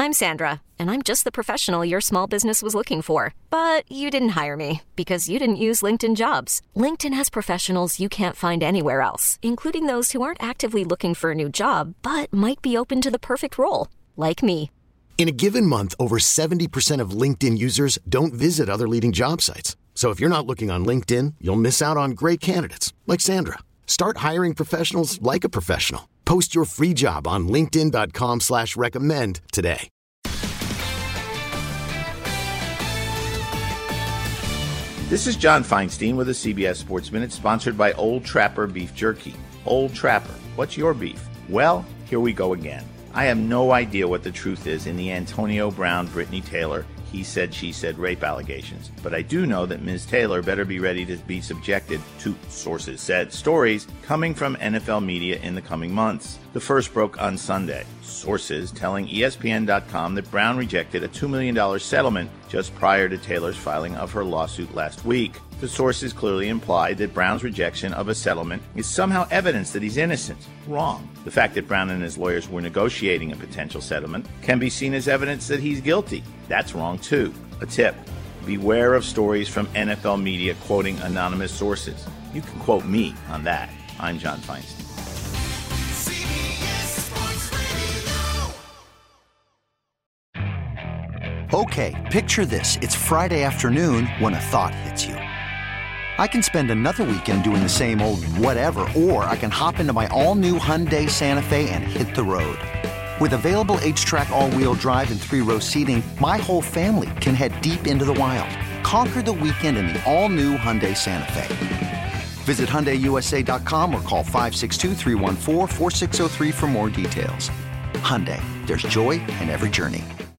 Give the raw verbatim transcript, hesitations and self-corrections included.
I'm Sandra, and I'm just the professional your small business was looking for. But you didn't hire me because you didn't use LinkedIn Jobs. LinkedIn has professionals you can't find anywhere else, including those who aren't actively looking for a new job, but might be open to the perfect role, like me. In a given month, over seventy percent of LinkedIn users don't visit other leading job sites. So if you're not looking on LinkedIn, you'll miss out on great candidates like Sandra. Start hiring professionals like a professional. Post your free job on linkedin.com slash recommend today. This is John Feinstein with a C B S Sports Minute, sponsored by Old Trapper Beef Jerky. Old Trapper, what's your beef? Well, here we go again. I have no idea what the truth is in the Antonio Brown, Brittany Taylor, he said, she said rape allegations. But I do know that Miz Taylor better be ready to be subjected to, sources said, stories coming from N F L media in the coming months. The first broke on Sunday. Sources telling E S P N dot com that Brown rejected a two million dollars settlement just prior to Taylor's filing of her lawsuit last week. The sources clearly implied that Brown's rejection of a settlement is somehow evidence that he's innocent. Wrong. The fact that Brown and his lawyers were negotiating a potential settlement can be seen as evidence that he's guilty. That's wrong too. A tip: beware of stories from N F L media quoting anonymous sources. You can quote me on that. I'm John Feinstein. Okay, picture this. It's Friday afternoon when a thought hits you. I can spend another weekend doing the same old whatever, or I can hop into my all-new Hyundai Santa Fe and hit the road. With available H-Track all-wheel drive and three-row seating, my whole family can head deep into the wild. Conquer the weekend in the all-new Hyundai Santa Fe. Visit Hyundai U S A dot com or call five six two, three one four, four six zero three for more details. Hyundai, there's joy in every journey.